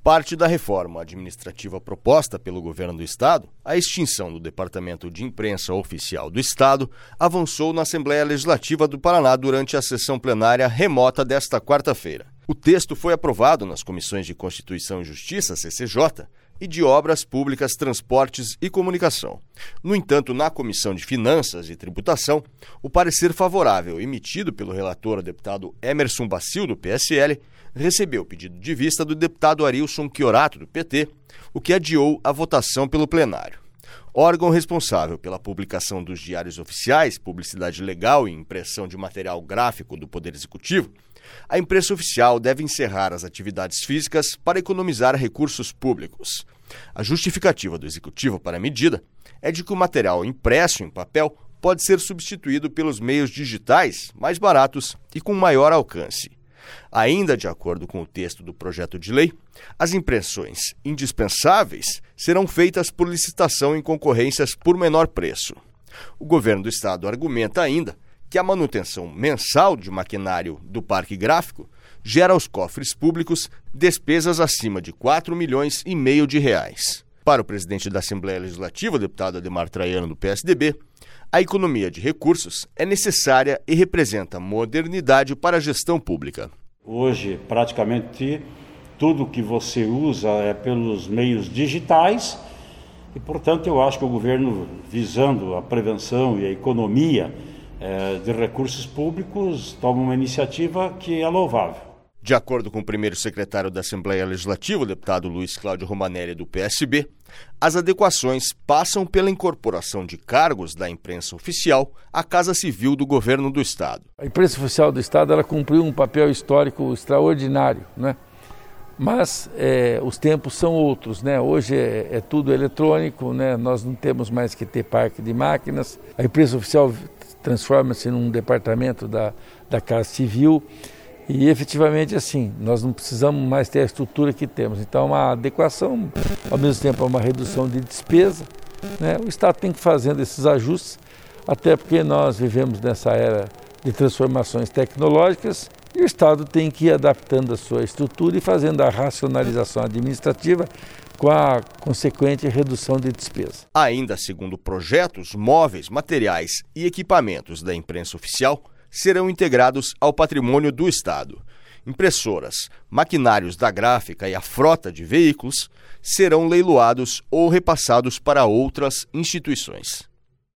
parte da reforma administrativa proposta pelo governo do Estado, a extinção do Departamento de Imprensa Oficial do Estado, avançou na Assembleia Legislativa do Paraná durante a sessão plenária remota desta quarta-feira. O texto foi aprovado nas Comissões de Constituição e Justiça, CCJ, e de Obras Públicas, Transportes e Comunicação. No entanto, na Comissão de Finanças e Tributação, o parecer favorável emitido pelo relator, deputado Emerson Bacil, do PSL, recebeu o pedido de vista do deputado Arilson Chiorato, do PT, o que adiou a votação pelo plenário. Órgão responsável pela publicação dos diários oficiais, publicidade legal e impressão de material gráfico do Poder Executivo, a imprensa oficial deve encerrar as atividades físicas para economizar recursos públicos. A justificativa do Executivo para a medida é de que o material impresso em papel pode ser substituído pelos meios digitais mais baratos e com maior alcance. Ainda de acordo com o texto do projeto de lei, as impressões indispensáveis serão feitas por licitação em concorrências por menor preço. O governo do Estado argumenta ainda que a manutenção mensal de maquinário do parque gráfico gera aos cofres públicos despesas acima de R$ 4,5 milhões de reais. Para o presidente da Assembleia Legislativa, o deputado Ademar Traiano, do PSDB, a economia de recursos é necessária e representa modernidade para a gestão pública. Hoje, praticamente, tudo que você usa é pelos meios digitais e, portanto, eu acho que o governo, visando a prevenção e a economia de recursos públicos, toma uma iniciativa que é louvável. De acordo com o primeiro secretário da Assembleia Legislativa, o deputado Luiz Cláudio Romanelli, do PSB, as adequações passam pela incorporação de cargos da imprensa oficial à Casa Civil do Governo do Estado. A imprensa oficial do Estado ela cumpriu um papel histórico extraordinário, né? Mas os tempos são outros, né? Hoje é tudo eletrônico, né? Nós não temos mais que ter parque de máquinas. A imprensa oficial transforma-se num departamento da Casa Civil. E efetivamente assim, nós não precisamos mais ter a estrutura que temos. Então uma adequação, ao mesmo tempo uma redução de despesa, né? O Estado tem que ir fazendo esses ajustes, até porque nós vivemos nessa era de transformações tecnológicas e o Estado tem que ir adaptando a sua estrutura e fazendo a racionalização administrativa com a consequente redução de despesa. Ainda segundo o projeto, os móveis, materiais e equipamentos da imprensa oficial serão integrados ao patrimônio do Estado. Impressoras, maquinários da gráfica e a frota de veículos serão leiloados ou repassados para outras instituições.